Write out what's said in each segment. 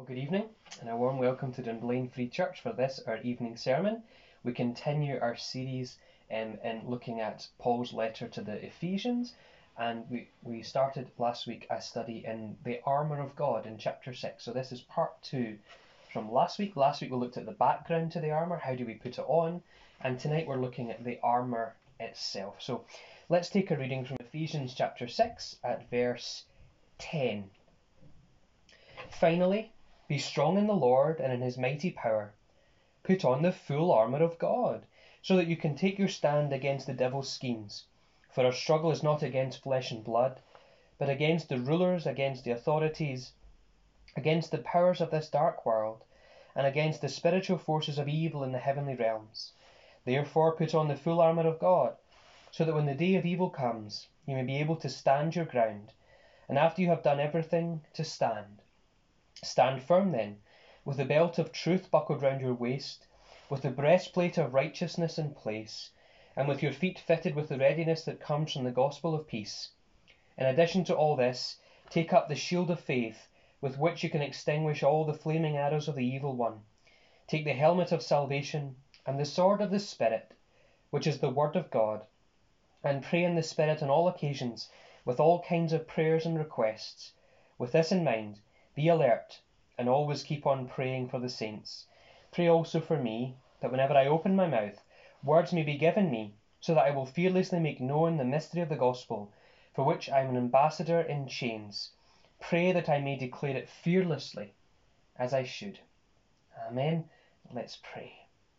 Good evening and a warm welcome to Dunblane Free Church for this, our evening sermon. We continue our series in looking at Paul's letter to the Ephesians, and we started last week a study in the armour of God in chapter 6. So this is part 2 from last week. Last week we looked at the background to the armour, how do we put it on, and tonight we're looking at the armour itself. So let's take a reading from Ephesians chapter 6 at verse 10. Finally, be strong in the Lord and in his mighty power. Put on the full armour of God, so that you can take your stand against the devil's schemes. For our struggle is not against flesh and blood, but against the rulers, against the authorities, against the powers of this dark world, and against the spiritual forces of evil in the heavenly realms. Therefore put on the full armour of God, so that when the day of evil comes, you may be able to stand your ground, and after you have done everything, to stand. Stand firm then, with the belt of truth buckled round your waist, with the breastplate of righteousness in place, and with your feet fitted with the readiness that comes from the gospel of peace. In addition to all this, take up the shield of faith, with which you can extinguish all the flaming arrows of the evil one. Take the helmet of salvation, and the sword of the Spirit, which is the word of God, and pray in the Spirit on all occasions, with all kinds of prayers and requests. With this in mind, be alert, and always keep on praying for the saints. Pray also for me, that whenever I open my mouth, words may be given me, so that I will fearlessly make known the mystery of the gospel, for which I am an ambassador in chains. Pray that I may declare it fearlessly, as I should. Amen. Let's pray.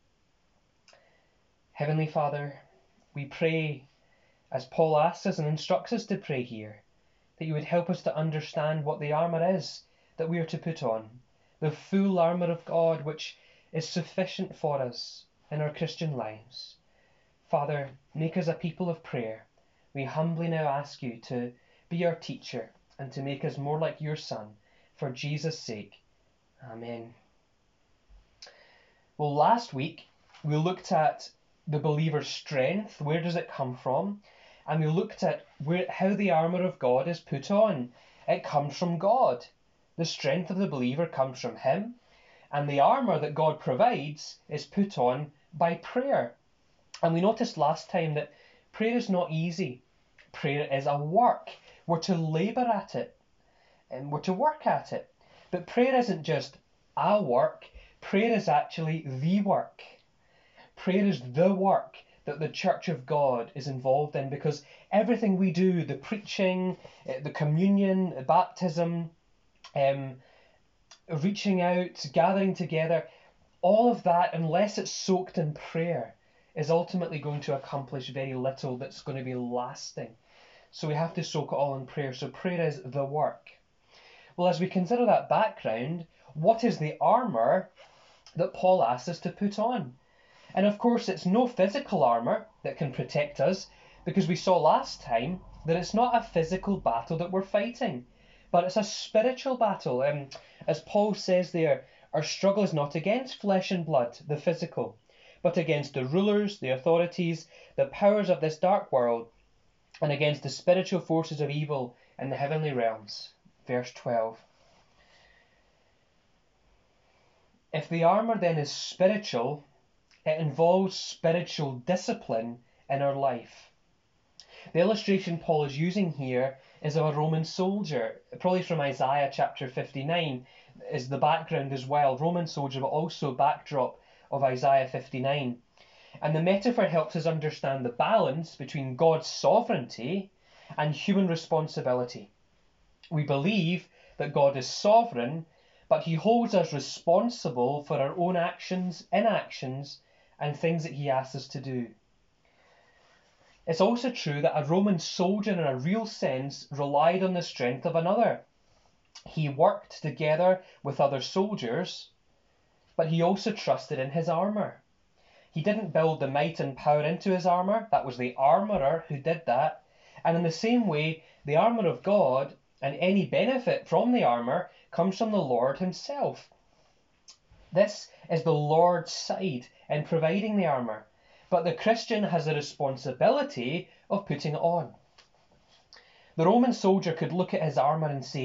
Heavenly Father, we pray, as Paul asks us and instructs us to pray here, that you would help us to understand what the armour is that we are to put on, the full armour of God, which is sufficient for us in our Christian lives. Father, make us a people of prayer. We humbly now ask you to be our teacher and to make us more like your Son, for Jesus' sake. Amen. Well, last week we looked at the believer's strength. Where does it come from? And we looked at how the armour of God is put on. It comes from God. The strength of the believer comes from him, and the armour that God provides is put on by prayer. And we noticed last time that prayer is not easy. Prayer is a work. We're to labour at it, and we're to work at it. But prayer isn't just a work. Prayer is actually the work. Prayer is the work that the Church of God is involved in, because everything we do, the preaching, the communion, baptism, reaching out, gathering together, all of that, unless it's soaked in prayer, is ultimately going to accomplish very little that's going to be lasting. So we have to soak it all in prayer. So prayer is the work. Well, as we consider that background, what is the armour that Paul asks us to put on? And of course, it's no physical armour that can protect us, because we saw last time that it's not a physical battle that we're fighting, but it's a spiritual battle. As Paul says there, our struggle is not against flesh and blood, the physical, but against the rulers, the authorities, the powers of this dark world, and against the spiritual forces of evil in the heavenly realms. Verse 12. If the armour then is spiritual, it involves spiritual discipline in our life. The illustration Paul is using here is of a Roman soldier, probably from Isaiah chapter 59 is the background as well. Roman soldier, but also backdrop of Isaiah 59. And the metaphor helps us understand the balance between God's sovereignty and human responsibility. We believe that God is sovereign, but he holds us responsible for our own actions, inactions, and things that he asks us to do. It's also true that a Roman soldier, in a real sense, relied on the strength of another. He worked together with other soldiers, but he also trusted in his armour. He didn't build the might and power into his armour. That was the armourer who did that. And in the same way, the armour of God and any benefit from the armour comes from the Lord himself. This is the Lord's side in providing the armour, but the Christian has a responsibility of putting it on. The Roman soldier could look at his armour and say,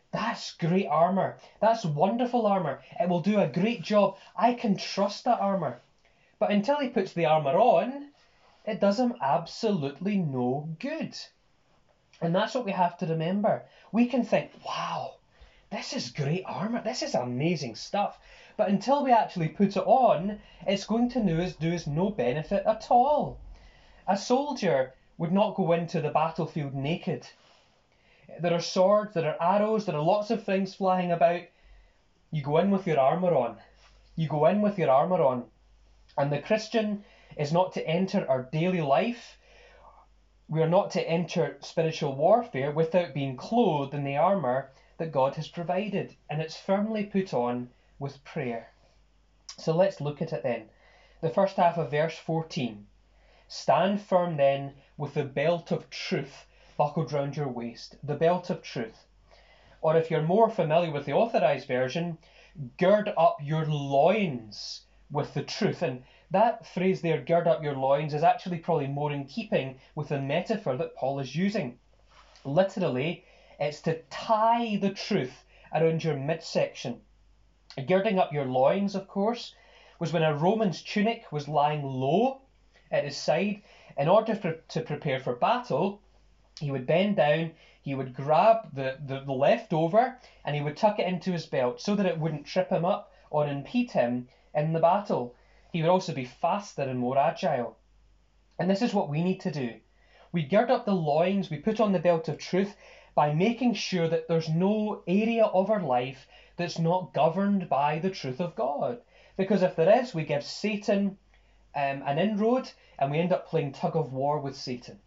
That's great armour. That's wonderful armour. It will do a great job. I can trust that armour. But until he puts the armour on, it does him absolutely no good. And that's what we have to remember. We can think, wow, this is great armour. This is amazing stuff. But until we actually put it on, it's going to do us no benefit at all. A soldier would not go into the battlefield naked. There are swords, there are arrows, there are lots of things flying about. You go in with your armour on. You go in with your armour on. And the Christian is not to enter our daily life. We are not to enter spiritual warfare without being clothed in the armour that God has provided. And it's firmly put on with prayer. So let's look at it then. The first half of verse 14. Stand firm then with the belt of truth buckled round your waist. The belt of truth. Or if you're more familiar with the Authorized Version, gird up your loins with the truth. And that phrase there, gird up your loins, is actually probably more in keeping with the metaphor that Paul is using. Literally, it's to tie the truth around your midsection. Girding up your loins, of course, was when a Roman's tunic was lying low at his side. In order to prepare for battle, he would bend down, he would grab the leftover, and he would tuck it into his belt so that it wouldn't trip him up or impede him in the battle. He would also be faster and more agile. And this is what we need to do. We gird up the loins, we put on the belt of truth by making sure that there's no area of our life that's not governed by the truth of God. Because if there is, we give Satan an inroad and we end up playing tug of war with Satan.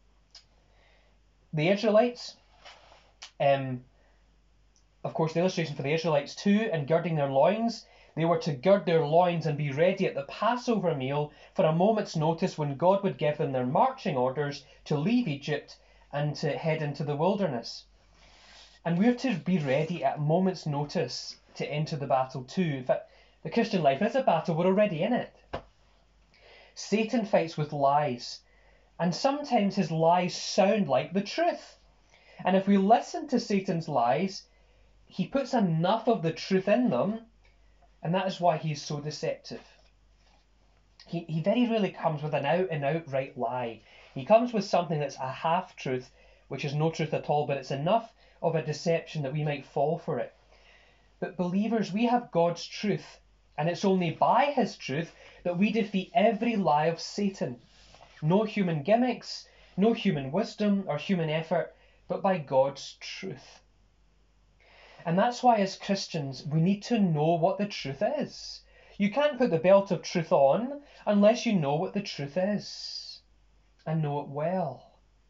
The Israelites, of course, the illustration for the Israelites too, in girding their loins, they were to gird their loins and be ready at the Passover meal for a moment's notice when God would give them their marching orders to leave Egypt and to head into the wilderness. And we're to be ready at a moment's notice to enter the battle too. In fact, the Christian life is a battle, we're already in it. Satan fights with lies, and sometimes his lies sound like the truth. And if we listen to Satan's lies, he puts enough of the truth in them, and that is why he is so deceptive. He very rarely comes with an out and outright lie. He comes with something that's a half-truth, which is no truth at all, but it's enough of a deception that we might fall for it. But believers, we have God's truth, and it's only by his truth that we defeat every lie of Satan. No human gimmicks, no human wisdom or human effort, but by God's truth. And that's why as Christians we need to know what the truth is. You can't put the belt of truth on unless you know what the truth is and know it well.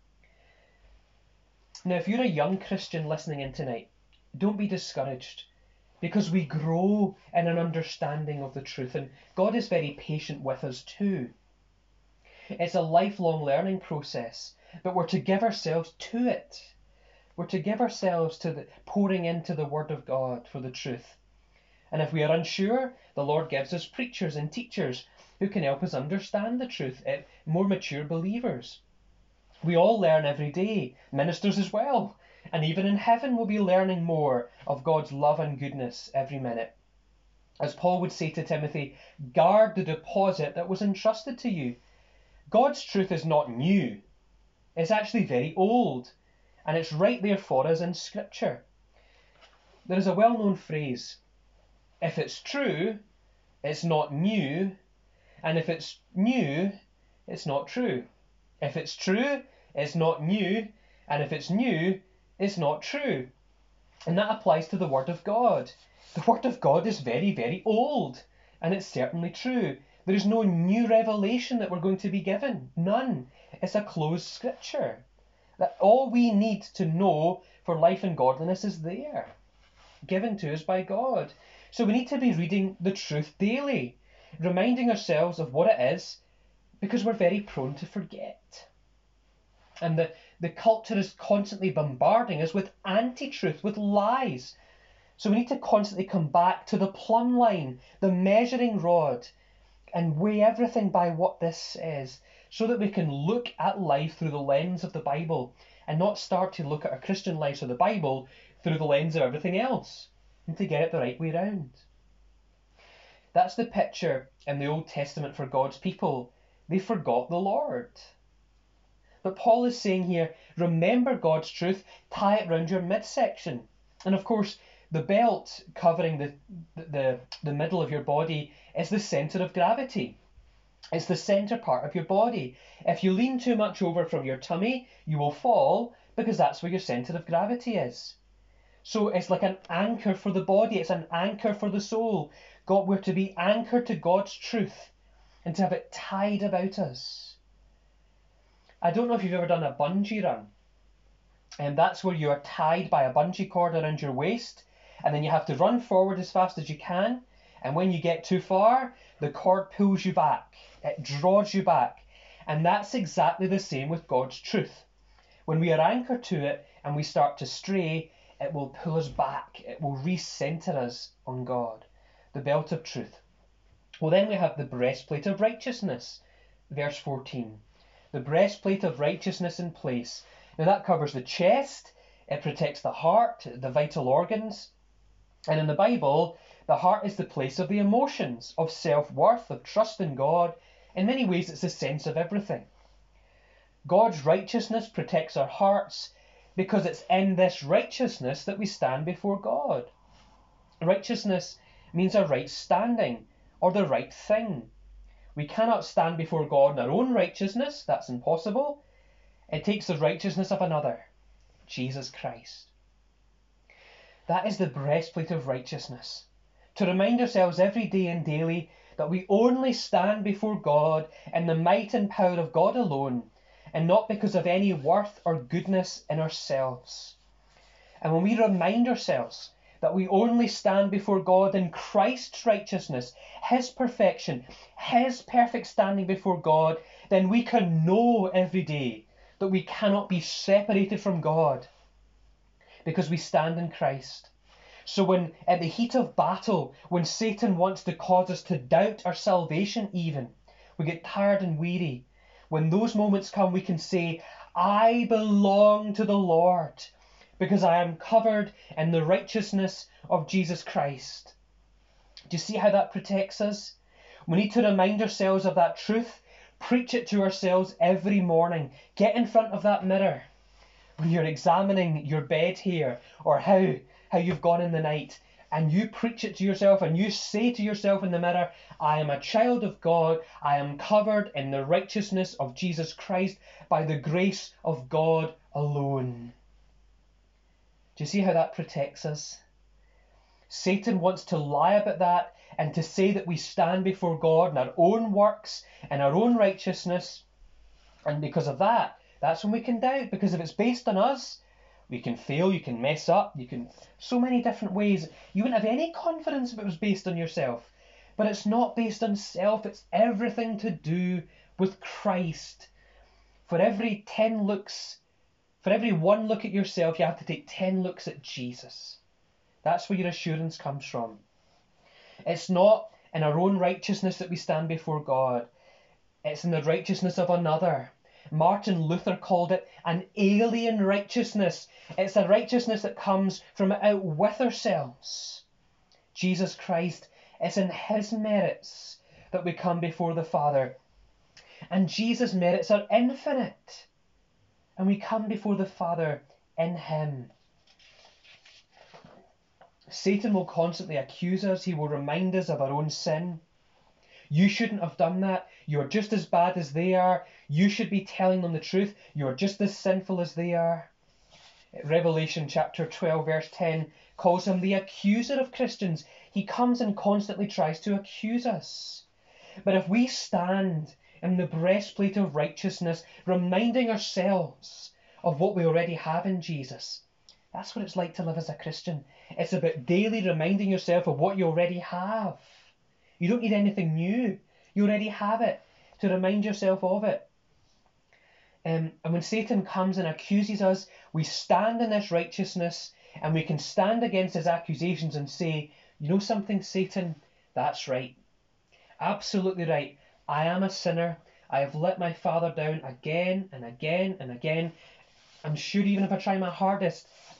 Now, if you're a young Christian listening in tonight, don't be discouraged, because we grow in an understanding of the truth, and God is very patient with us too. It's a lifelong learning process, but we're to give ourselves to it. We're to give ourselves to the pouring into the Word of God for the truth. And if we are unsure, the Lord gives us preachers and teachers who can help us understand the truth, more mature believers. We all learn every day, ministers as well. And even in heaven we'll be learning more of God's love and goodness every minute. As Paul would say to Timothy, guard the deposit that was entrusted to you. God's truth is not new. It's actually very old. And it's right there for us in Scripture. There is a well-known phrase, if it's true, it's not new, and if it's new, it's not true. If it's true, it's not new, and if it's new, it's not true. And that applies to the Word of God. The Word of God is very, very old, and it's certainly true. There is no new revelation that we're going to be given. None. It's a closed Scripture. That all we need to know for life and godliness is there, given to us by God. So we need to be reading the truth daily, reminding ourselves of what it is, because we're very prone to forget. And the culture is constantly bombarding us with anti-truth, with lies. So we need to constantly come back to the plumb line, the measuring rod, and weigh everything by what this says, so that we can look at life through the lens of the Bible and not start to look at our Christian lives or the Bible through the lens of everything else and to get it the right way round. That's the picture in the Old Testament for God's people. They forgot the Lord. But Paul is saying here, remember God's truth, tie it round your midsection. And of course, the belt covering the middle of your body is the centre of gravity. It's the centre part of your body. If you lean too much over from your tummy, you will fall because that's where your centre of gravity is. So it's like an anchor for the body. It's an anchor for the soul. We're to be anchored to God's truth and to have it tied about us. I don't know if you've ever done a bungee run. And that's where you are tied by a bungee cord around your waist. And then you have to run forward as fast as you can. And when you get too far, the cord pulls you back. It draws you back. And that's exactly the same with God's truth. When we are anchored to it and we start to stray, it will pull us back. It will recenter us on God. The belt of truth. Well, then we have the breastplate of righteousness. Verse 14. The breastplate of righteousness in place. Now that covers the chest. It protects the heart, the vital organs. And in the Bible, the heart is the place of the emotions, of self-worth, of trust in God. In many ways, it's the sense of everything. God's righteousness protects our hearts because it's in this righteousness that we stand before God. Righteousness means a right standing or the right thing. We cannot stand before God in our own righteousness. That's impossible. It takes the righteousness of another, Jesus Christ. That is the breastplate of righteousness. To remind ourselves every day and daily that we only stand before God in the might and power of God alone, and not because of any worth or goodness in ourselves. And when we remind ourselves that we only stand before God in Christ's righteousness, His perfection, His perfect standing before God, then we can know every day that we cannot be separated from God because we stand in Christ. So when at the heat of battle, when Satan wants to cause us to doubt our salvation even, we get tired and weary. When those moments come, we can say, I belong to the Lord, because I am covered in the righteousness of Jesus Christ. Do you see how that protects us? We need to remind ourselves of that truth. Preach it to ourselves every morning. Get in front of that mirror when you're examining your bed here, or how you've gone in the night, and you preach it to yourself and you say to yourself in the mirror, I am a child of God. I am covered in the righteousness of Jesus Christ by the grace of God alone. Do you see how that protects us? Satan wants to lie about that and to say that we stand before God in our own works and our own righteousness. And because of that, that's when we can doubt. Because if it's based on us, we can fail, you can mess up, so many different ways. You wouldn't have any confidence if it was based on yourself. But it's not based on self, it's everything to do with Christ. For every 10 looks, for every one look at yourself, you have to take 10 looks at Jesus. That's where your assurance comes from. It's not in our own righteousness that we stand before God. It's in the righteousness of another. Martin Luther called it an alien righteousness. It's a righteousness that comes from out with ourselves. Jesus Christ, it's in His merits that we come before the Father. And Jesus' merits are infinite. And we come before the Father in Him. Satan will constantly accuse us. He will remind us of our own sin. You shouldn't have done that. You're just as bad as they are. You should be telling them the truth. You're just as sinful as they are. Revelation chapter 12 verse 10 calls him the accuser of Christians. He comes and constantly tries to accuse us. But if we stand in the breastplate of righteousness, reminding ourselves of what we already have in Jesus, that's what it's like to live as a Christian. It's about daily reminding yourself of what you already have. You don't need anything new. You already have it, to remind yourself of it. And when Satan comes and accuses us, we stand in this righteousness and we can stand against his accusations and say, you know something, Satan? That's right. Absolutely right. I am a sinner. I have let my Father down again and again and again. I'm sure even if I try my hardest,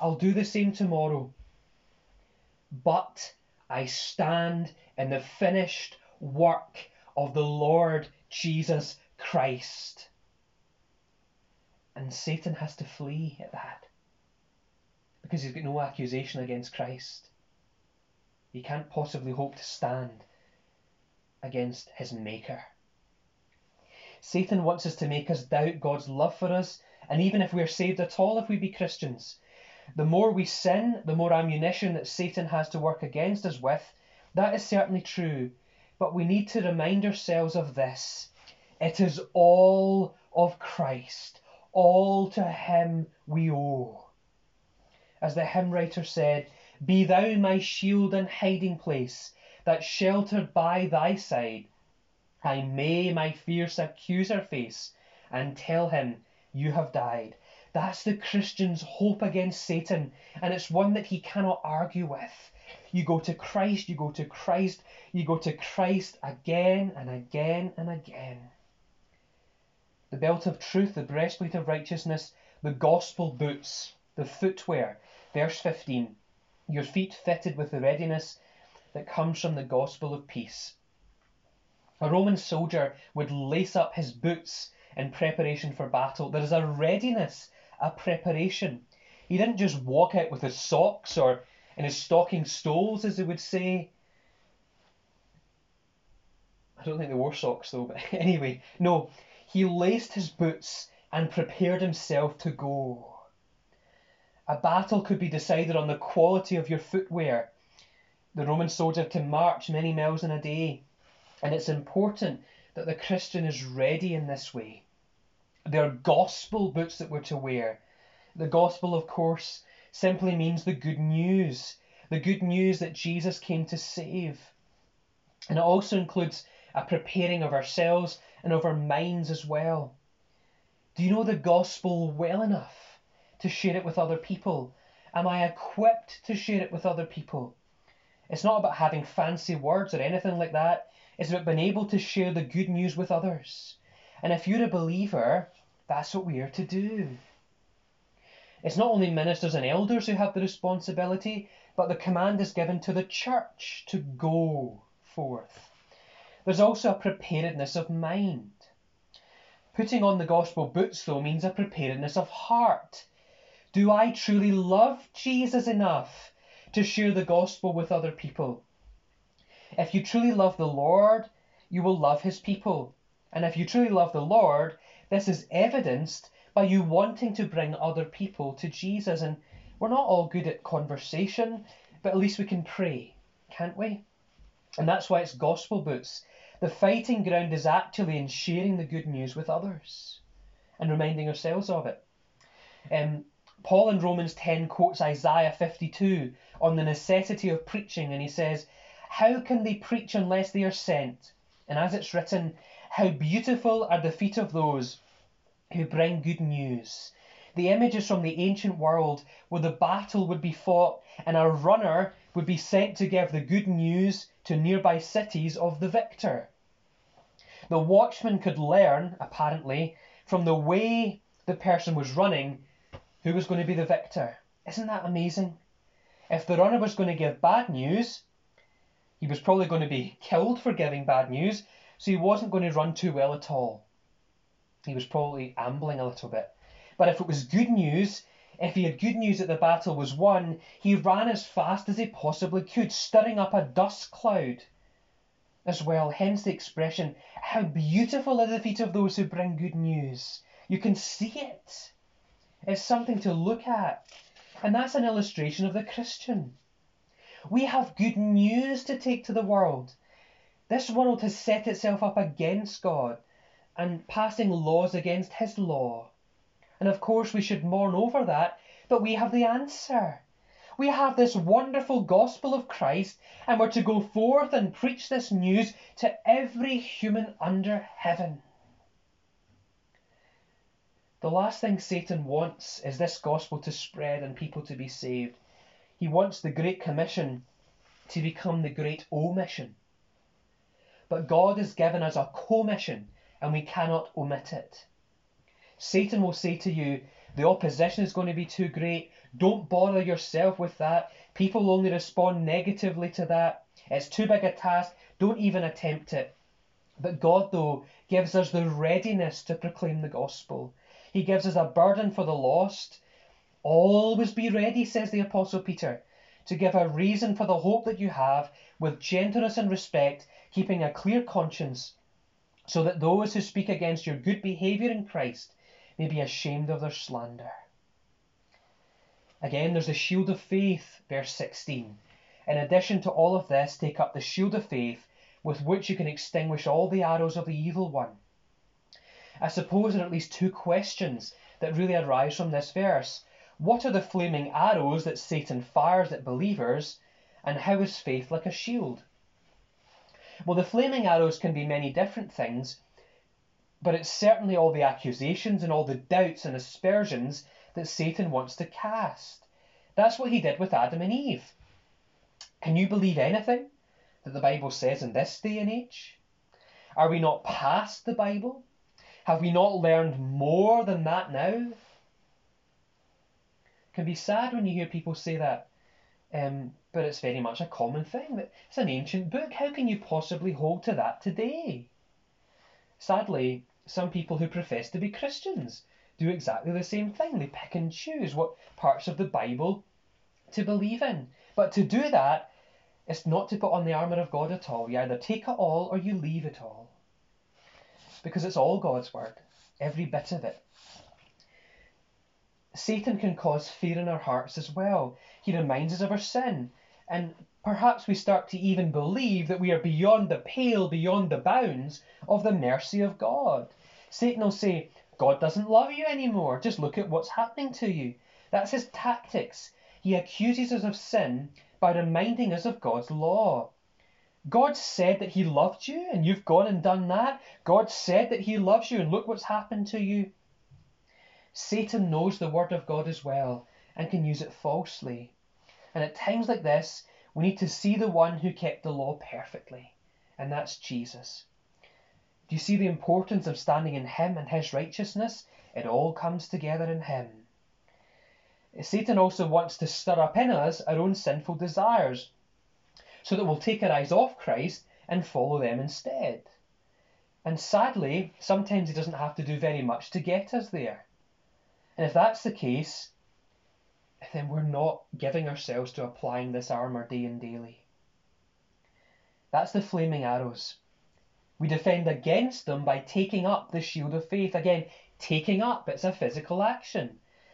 I'll do the same tomorrow. But I stand in the finished work of the Lord Jesus Christ. And Satan has to flee at that, because he's got no accusation against Christ. He can't possibly hope to stand against his Maker. Satan wants us to make us doubt God's love for us, and even if we're saved at all, if we be Christians. The more we sin, the more ammunition that Satan has to work against us with. That is certainly true, but we need to remind ourselves of this. It is all of Christ. All to him we owe. As the hymn writer said, "Be thou my shield and hiding place, that sheltered by thy side, I may my fierce accuser face, and tell him you have died." That's the Christian's hope against Satan, and it's one that he cannot argue with. You go to Christ, you go to Christ, you go to Christ again and again and again. The belt of truth, the breastplate of righteousness, the gospel boots, the footwear. Verse 15, your feet fitted with the readiness that comes from the gospel of peace. A Roman soldier would lace up his boots in preparation for battle. There is a readiness, a preparation. He didn't just walk out with his socks or in his stocking stoles, as they would say. I don't think they wore socks though, but anyway, no. He laced his boots and prepared himself to go. A battle could be decided on the quality of your footwear. The Roman soldier can march many miles in a day, and it's important that the Christian is ready in this way. They're gospel boots that we're to wear. The gospel, of course, simply means the good news that Jesus came to save. And it also includes a preparing of ourselves and of our minds as well. Do you know the gospel well enough to share it with other people? Am I equipped to share it with other people? It's not about having fancy words or anything like that. It's about being able to share the good news with others. And if you're a believer, that's what we are to do. It's not only ministers and elders who have the responsibility, but the command is given to the church to go forth. There's also a preparedness of mind. Putting on the gospel boots, though, means a preparedness of heart. Do I truly love Jesus enough to share the gospel with other people? If you truly love the Lord, you will love his people. And if you truly love the Lord, this is evidenced by you wanting to bring other people to Jesus. And we're not all good at conversation, but at least we can pray, can't we? And that's why it's gospel boots. The fighting ground is actually in sharing the good news with others and reminding ourselves of it. Paul in Romans 10 quotes Isaiah 52 on the necessity of preaching, and he says, "How can they preach unless they are sent? And as it's written, how beautiful are the feet of those who bring good news." The images from the ancient world where the battle would be fought and a runner would be sent to give the good news to nearby cities of the victor. The watchman could learn, apparently, from the way the person was running, who was going to be the victor. Isn't that amazing? If the runner was going to give bad news, he was probably going to be killed for giving bad news, so he wasn't going to run too well at all. He was probably ambling a little bit. But if it was good news, if he had good news that the battle was won, he ran as fast as he possibly could, stirring up a dust cloud as well. Hence the expression, how beautiful are the feet of those who bring good news. You can see it. It's something to look at. And that's an illustration of the Christian. We have good news to take to the world. This world has set itself up against God and passing laws against his law. And of course we should mourn over that, but we have the answer. We have this wonderful gospel of Christ, and we're to go forth and preach this news to every human under heaven. The last thing Satan wants is this gospel to spread and people to be saved. He wants the Great Commission to become the Great Omission. But God has given us a commission, and we cannot omit it. Satan will say to you, The opposition is going to be too great. Don't bother yourself with that. People only respond negatively to that. It's too big a task. Don't even attempt it. But God, though, gives us the readiness to proclaim the gospel. He gives us a burden for the lost. Always be ready, says the Apostle Peter, to give a reason for the hope that you have, with gentleness and respect, keeping a clear conscience, so that those who speak against your good behaviour in Christ may be ashamed of their slander. Again, there's the shield of faith, verse 16. In addition to all of this, take up the shield of faith, with which you can extinguish all the arrows of the evil one. I suppose there are at least two questions that really arise from this verse. What are the flaming arrows that Satan fires at believers, and how is faith like a shield? Well, the flaming arrows can be many different things, but it's certainly all the accusations and all the doubts and aspersions that Satan wants to cast. That's what he did with Adam and Eve. Can you believe anything that the Bible says in this day and age? Are we not past the Bible? Have we not learned more than that now? It can be sad when you hear people say that, but it's very much a common thing. It's an ancient book. How can you possibly hold to that today? Sadly, some people who profess to be Christians do exactly the same thing. They pick and choose what parts of the Bible to believe in. But to do that is not to put on the armour of God at all. You either take it all or you leave it all. Because it's all God's word, every bit of it. Satan can cause fear in our hearts as well. He reminds us of our sin. And perhaps we start to even believe that we are beyond the pale, beyond the bounds of the mercy of God. Satan will say, God doesn't love you anymore. Just look at what's happening to you. That's his tactics. He accuses us of sin by reminding us of God's law. God said that he loved you and you've gone and done that. God said that he loves you and look what's happened to you. Satan knows the word of God as well and can use it falsely. And at times like this, we need to see the one who kept the law perfectly, and that's Jesus. Do you see the importance of standing in him and his righteousness? It all comes together in him. Satan also wants to stir up in us our own sinful desires, so that we'll take our eyes off Christ and follow them instead. And sadly, sometimes he doesn't have to do very much to get us there. And if that's the case, then we're not giving ourselves to applying this armour day and daily. That's the flaming arrows. We defend against them by taking up the shield of faith. Again, taking up, it's a physical action.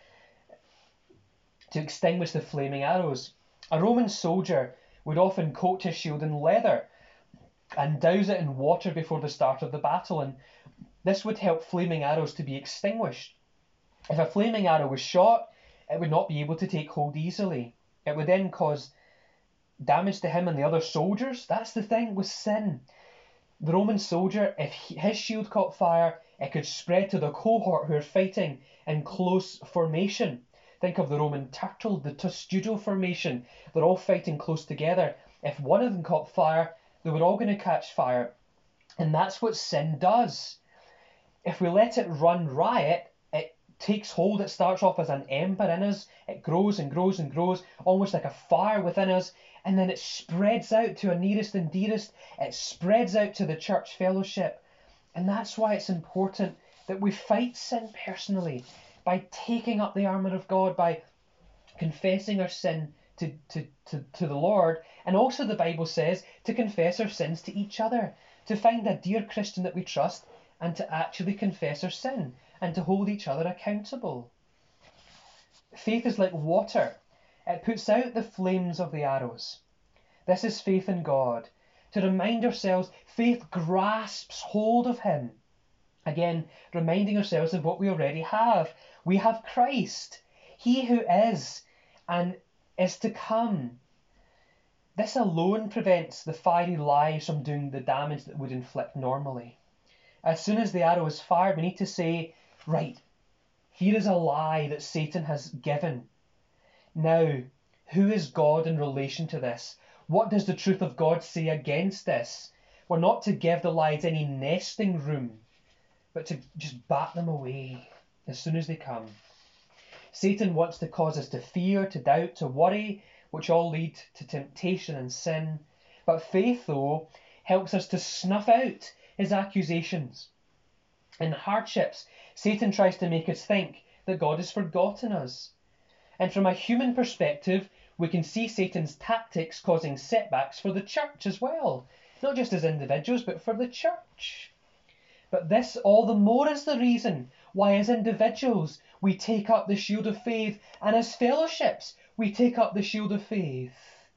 To extinguish the flaming arrows. A Roman soldier would often coat his shield in leather and douse it in water before the start of the battle, and this would help flaming arrows to be extinguished. If a flaming arrow was shot, it would not be able to take hold easily. It would then cause damage to him and the other soldiers. That's the thing with sin. The Roman soldier, if his shield caught fire, it could spread to the cohort who are fighting in close formation. Think of the Roman turtle, the testudo formation. They're all fighting close together. If one of them caught fire, they were all going to catch fire. And that's what sin does. If we let it run riot, it takes hold. It starts off as an ember in us. It grows and grows and grows, almost like a fire within us. And then it spreads out to our nearest and dearest. It spreads out to the church fellowship. And that's why it's important that we fight sin personally, by taking up the armour of God, by confessing our sin to the Lord. And also the Bible says to confess our sins to each other, to find a dear Christian that we trust and to actually confess our sin and to hold each other accountable. Faith is like water. It puts out the flames of the arrows. This is faith in God. To remind ourselves, faith grasps hold of him. Again, reminding ourselves of what we already have. We have Christ, he who is and is to come. This alone prevents the fiery lies from doing the damage that would inflict normally. As soon as the arrow is fired, we need to say, right, here is a lie that Satan has given. Now, who is God in relation to this? What does the truth of God say against this? We're not to give the lies any nesting room, but to just bat them away as soon as they come. Satan wants to cause us to fear, to doubt, to worry, which all lead to temptation and sin. But faith, though, helps us to snuff out his accusations. In hardships, Satan tries to make us think that God has forgotten us. And from a human perspective, we can see Satan's tactics causing setbacks for the church as well. Not just as individuals, but for the church. But this all the more is the reason why as individuals we take up the shield of faith, and as fellowships we take up the shield of faith.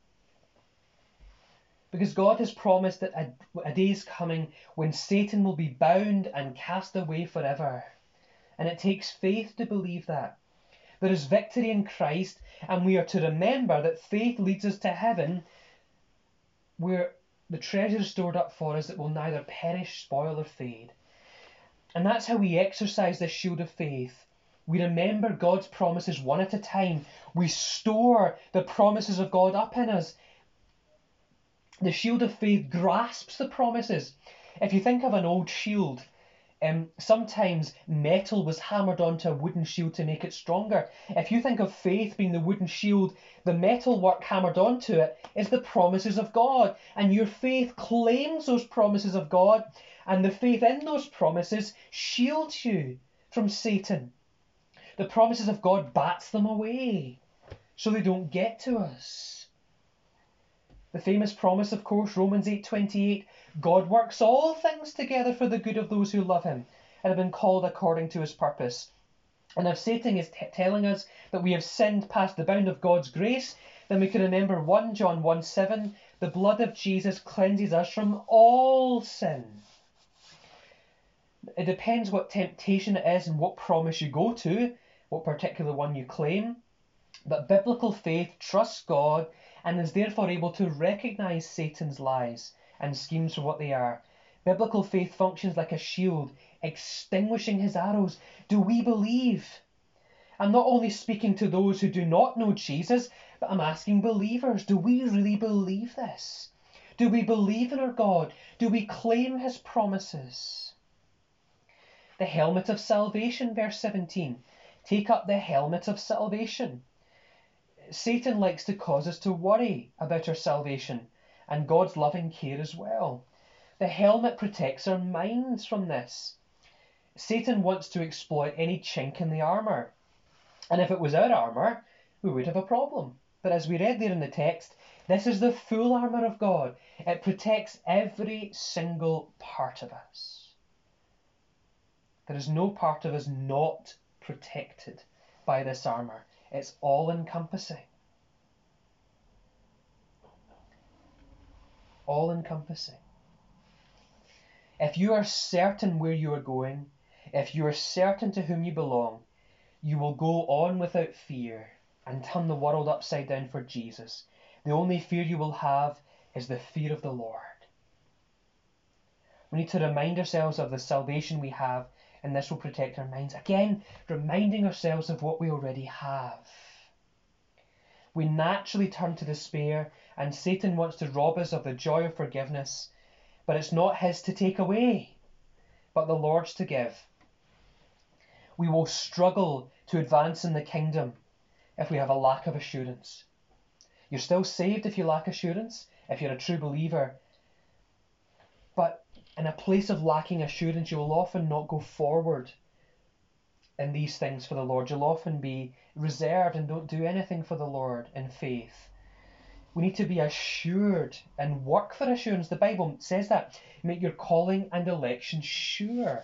Because God has promised that a day is coming when Satan will be bound and cast away forever. And it takes faith to believe that. There is victory in Christ, and we are to remember that faith leads us to heaven, where the treasure is stored up for us that will neither perish, spoil, or fade. And that's how we exercise this shield of faith. We remember God's promises one at a time. We store the promises of God up in us. The shield of faith grasps the promises. If you think of an old shield, sometimes metal was hammered onto a wooden shield to make it stronger. If you think of faith being the wooden shield, the metal work hammered onto it is the promises of God. And your faith claims those promises of God, and the faith in those promises shields you from Satan. The promises of God bats them away so they don't get to us. The famous promise, of course, Romans 8:28, God works all things together for the good of those who love him and have been called according to his purpose. And if Satan is telling us that we have sinned past the bound of God's grace, then we can remember 1 John 1:7, the blood of Jesus cleanses us from all sin. It depends what temptation it is and what promise you go to, what particular one you claim. But biblical faith trusts God and is therefore able to recognize Satan's lies and schemes for what they are. Biblical faith functions like a shield, extinguishing his arrows. Do we believe? I'm not only speaking to those who do not know Jesus, but I'm asking believers, do we really believe this? Do we believe in our God? Do we claim his promises? The helmet of salvation, verse 17. Take up the helmet of salvation. Satan likes to cause us to worry about our salvation and God's loving care as well. The helmet protects our minds from this. Satan wants to exploit any chink in the armour. And if it was our armour, we would have a problem. But as we read there in the text, this is the full armour of God. It protects every single part of us. There is no part of us not protected by this armour. It's all-encompassing. All-encompassing. If you are certain where you are going, if you are certain to whom you belong, you will go on without fear and turn the world upside down for Jesus. The only fear you will have is the fear of the Lord. We need to remind ourselves of the salvation we have, and this will protect our minds. Again, reminding ourselves of what we already have. We naturally turn to despair, and Satan wants to rob us of the joy of forgiveness, but it's not his to take away, but the Lord's to give. We will struggle to advance in the kingdom if we have a lack of assurance. You're still saved if you lack assurance, if you're a true believer. But in a place of lacking assurance, you will often not go forward in these things for the Lord. You'll often be reserved and don't do anything for the Lord in faith. We need to be assured and work for assurance. The Bible says that. Make your calling and election sure.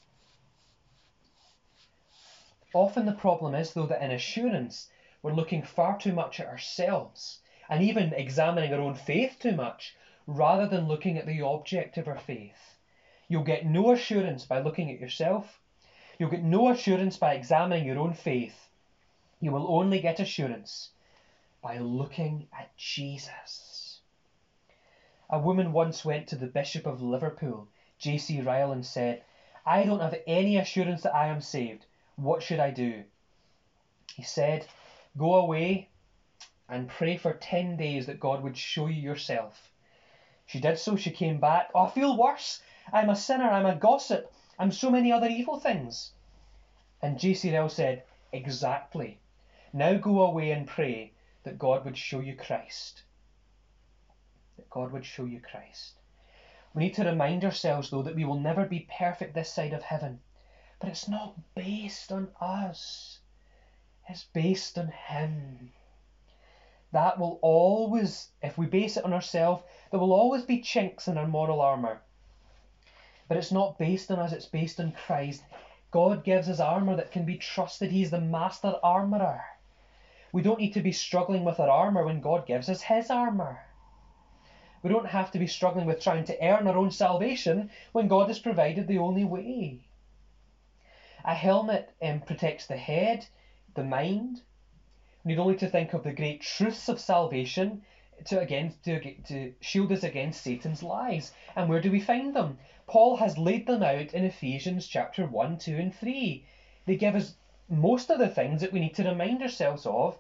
Often the problem is, though, that in assurance, we're looking far too much at ourselves and even examining our own faith too much, rather than looking at the object of our faith. You'll get no assurance by looking at yourself. You'll get no assurance by examining your own faith. You will only get assurance by looking at Jesus. A woman once went to the Bishop of Liverpool, J.C. Ryle, and said, "I don't have any assurance that I am saved. What should I do?" He said, "Go away and pray for 10 days that God would show you yourself." She did so. She came back. "Oh, I feel worse. I'm a sinner. I'm a gossip. I'm so many other evil things." And J.C. Ryle said, Exactly. Now go away and pray that God would show you Christ. That God would show you Christ. We need to remind ourselves, though, that we will never be perfect this side of heaven. But it's not based on us. It's based on Him. That will always, if we base it on ourselves, there will always be chinks in our moral armour. But it's not based on us, it's based on Christ. God gives us armour that can be trusted. He's the master armourer. We don't need to be struggling with our armour when God gives us His armour. We don't have to be struggling with trying to earn our own salvation when God has provided the only way. A helmet protects the head, the mind. We need only to think of the great truths of salvation to shield us against Satan's lies. And where do we find them? Paul has laid them out in Ephesians chapter 1, 2 and 3. They give us most of the things that we need to remind ourselves of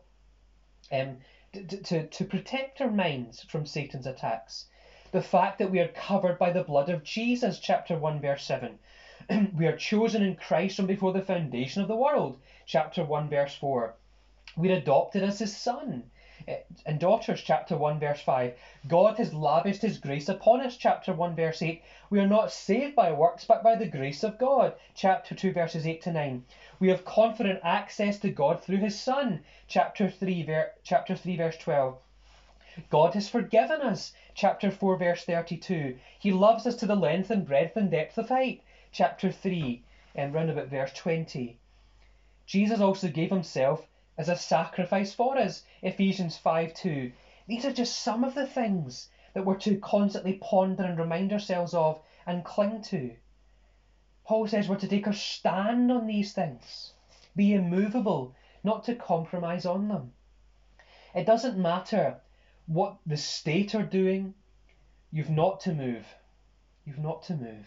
to protect our minds from Satan's attacks. The fact that we are covered by the blood of Jesus, chapter 1 verse 7. We are chosen in Christ from before the foundation of the world, chapter 1 verse 4. We're adopted as His son and daughters, chapter 1 verse 5. God has lavished His grace upon us, chapter 1 verse 8. We are not saved by works but by the grace of God, chapter 2 verses 8 to 9. We have confident access to God through His Son, chapter 3 verse 12. God has forgiven us, chapter 4 verse 32. He loves us to the length and breadth and depth of height, chapter 3 and round about verse 20. Jesus also gave Himself as a sacrifice for us, Ephesians 5:2. These are just some of the things that we're to constantly ponder and remind ourselves of and cling to. Paul says we're to take our stand on these things, be immovable, not to compromise on them. It doesn't matter what the state are doing, you've not to move. You've not to move.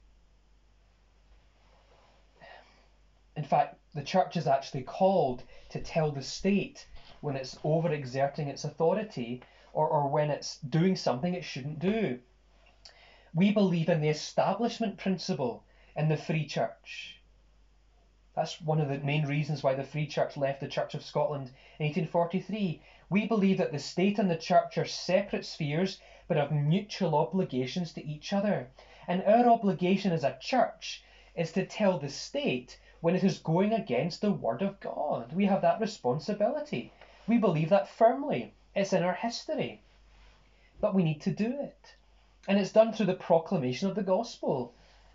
In fact, the church is actually called to tell the state when it's overexerting its authority or when it's doing something it shouldn't do. We believe in the establishment principle in the Free Church. That's one of the main reasons why the Free Church left the Church of Scotland in 1843. We believe that the state and the church are separate spheres but have mutual obligations to each other. And our obligation as a church is to tell the state when it is going against the Word of God. We have that responsibility. We believe that firmly. It's in our history. But we need to do it. And it's done through the proclamation of the gospel.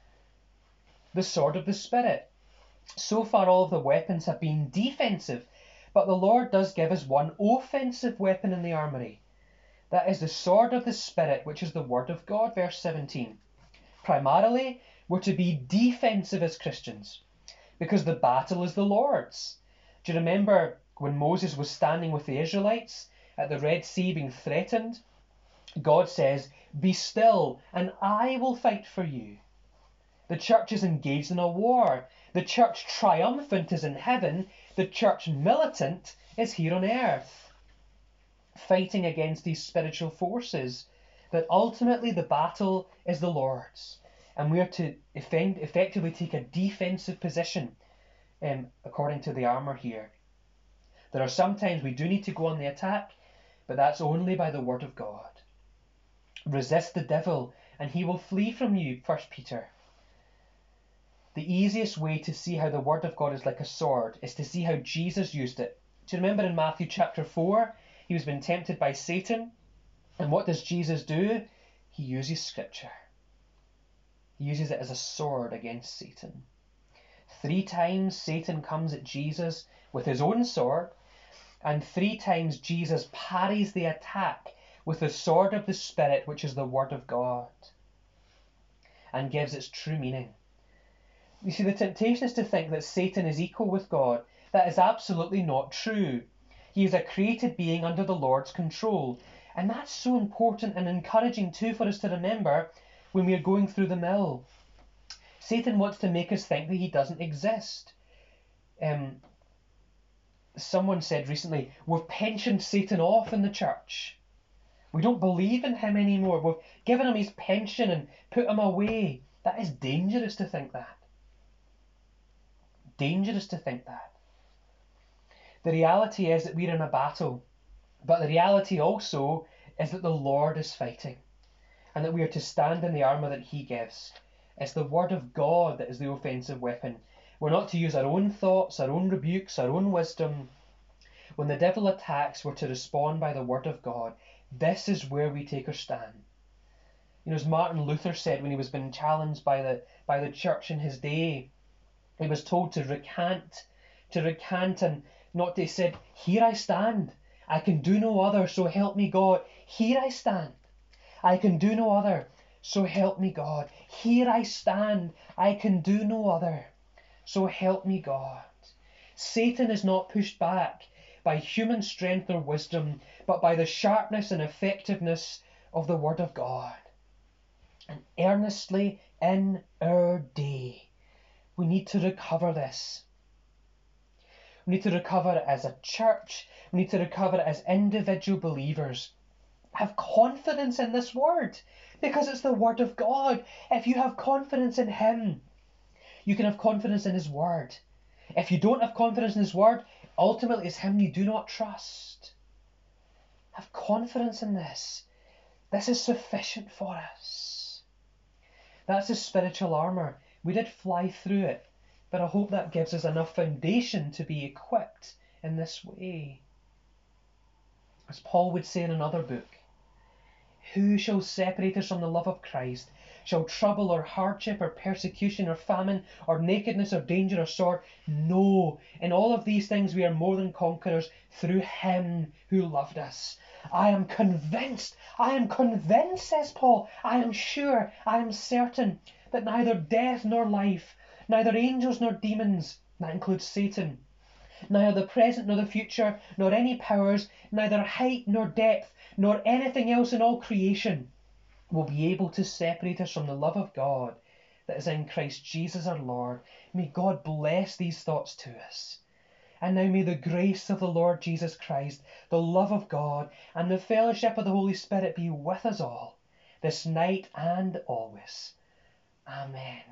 The sword of the Spirit. So far all of the weapons have been defensive, but the Lord does give us one offensive weapon in the armoury. That is the sword of the Spirit, which is the Word of God, verse 17. Primarily, we're to be defensive as Christians, because the battle is the Lord's. Do you remember when Moses was standing with the Israelites at the Red Sea being threatened? God says, "Be still, and I will fight for you." The church is engaged in a war. The church triumphant is in heaven. The church militant is here on earth, fighting against these spiritual forces. But ultimately the battle is the Lord's. And we are to effectively take a defensive position according to the armour here. There are some times we do need to go on the attack, but that's only by the word of God. Resist the devil and he will flee from you, 1 Peter. The easiest way to see how the word of God is like a sword is to see how Jesus used it. Do you remember in Matthew chapter 4, he was being tempted by Satan? And what does Jesus do? He uses scripture. He uses it as a sword against Satan. 3 times Satan comes at Jesus with his own sword, and 3 times Jesus parries the attack with the sword of the Spirit, which is the word of God, and gives its true meaning. You see, the temptation is to think that Satan is equal with God. That is absolutely not true. He is a created being under the Lord's control. And that's so important and encouraging too for us to remember when we are going through the mill. Satan wants to make us think that he doesn't exist. Someone said recently, we've pensioned Satan off in the church. We don't believe in him anymore. We've given him his pension and put him away. That is dangerous to think that. Dangerous to think that. The reality is that we're in a battle, but the reality also is that the Lord is fighting, and that we are to stand in the armour that he gives. It's the word of God that is the offensive weapon. We're not to use our own thoughts, our own rebukes, our own wisdom. When the devil attacks, we're to respond by the word of God. This is where we take our stand. You know, as Martin Luther said when he was being challenged by the church in his day, he was told to recant, and not to said, "Here I stand. I can do no other, so help me God. Here I stand. I can do no other, so help me God. Here I stand. I can do no other, so help me God." Satan is not pushed back by human strength or wisdom, but by the sharpness and effectiveness of the word of God. And earnestly in our day, we need to recover this. We need to recover it as a church. We need to recover it as individual believers. Have confidence in this word, because it's the word of God. If you have confidence in him, you can have confidence in his word. If you don't have confidence in his word, ultimately it's him you do not trust. Have confidence in this. This is sufficient for us. That's the spiritual armour. We did fly through it, but I hope that gives us enough foundation to be equipped in this way. As Paul would say in another book, "Who shall separate us from the love of Christ? Shall trouble or hardship or persecution or famine or nakedness or danger or sword? No, in all of these things we are more than conquerors through him who loved us." I am convinced, says Paul, I am sure, I am certain that neither death nor life, neither angels nor demons, that includes Satan, neither the present nor the future, nor any powers, neither height nor depth, nor anything else in all creation will be able to separate us from the love of God that is in Christ Jesus our Lord. May God bless these thoughts to us. And now may the grace of the Lord Jesus Christ, the love of God, and the fellowship of the Holy Spirit be with us all, this night and always. Amen.